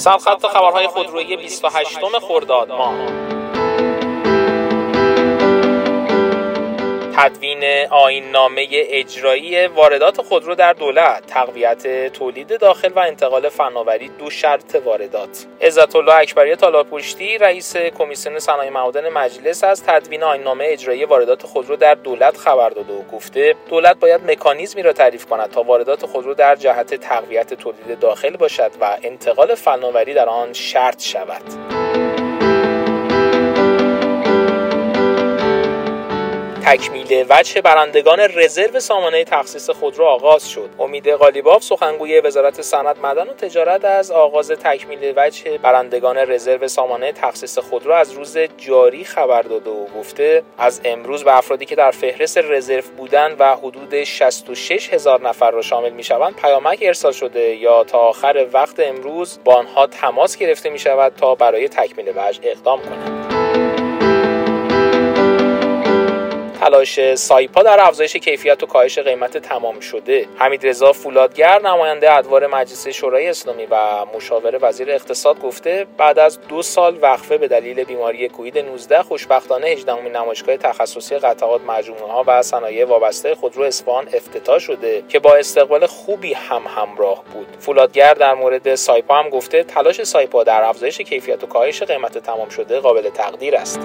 سرخط خبرهای خودرویی 28 خرداد ماه. تدوین آیین‌نامه اجرایی واردات خودرو در دولت، تقویت تولید داخل و انتقال فناوری دو شرط واردات. عزت‌الله اکبری تالارپشتی رئیس کمیسیون صنایع معادن مجلس از تدوین آیین‌نامه اجرایی واردات خودرو در دولت خبر داده و گفته دولت باید مکانیزمی را تعریف کند تا واردات خودرو در جهت تقویت تولید داخل باشد و انتقال فناوری در آن شرط شود. تکمیل وجه برندگان رزرو سامانه تخصیص خودرو آغاز شد. امید قالیباف سخنگوی وزارت صنعت، معدن و تجارت از آغاز تکمیل وجه برندگان رزرو سامانه تخصیص خودرو از روز جاری خبر داده و گفته از امروز به افرادی که در فهرست رزرو بودند و حدود 66,000 نفر را شامل می‌شوند پیامک ارسال شده یا تا آخر وقت امروز با آنها تماس گرفته می‌شود تا برای تکمیل وجه اقدام کنند. تلاش سایپا در افزایش کیفیت و کاهش قیمت تمام شده. حمیدرضا فولادگر نماینده ادوار مجلس شورای اسلامی و مشاور وزیر اقتصاد گفته بعد از 2 سال وقفه به دلیل بیماری کووید 19 خوشبختانه 18مین نمایشگاه تخصصی قطعات مجموعه‌ها و صنایع وابسته خودرو اصفهان افتتاح شده که با استقبال خوبی همراه بود. فولادگر در مورد سایپا هم گفته تلاش سایپا در افزایش کیفیت و کاهش قیمت تمام شده قابل تقدیر است.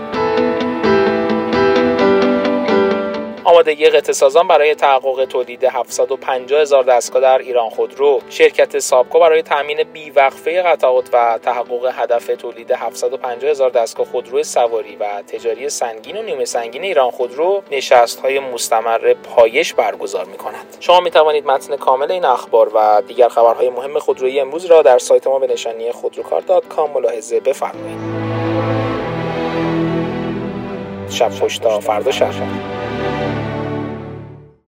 آمادگی قطعه‌سازان برای تحقق تولید 750,000 دستگاه در ایران خودرو. شرکت سابکو برای تامین بی‌وقفه قطعات و تحقق هدف تولید 750,000 دستگاه خودرو سواری و تجاری سنگین و نیمه سنگین ایران خودرو نشست‌های مستمر پایش برگزار می‌کند. شما می‌توانید متن کامل این اخبار و دیگر خبرهای مهم خودرویی امروز را در سایت ما به نشانی خودروکار.com ملاحظه بفرمایید. شب خوش تا فردا شب.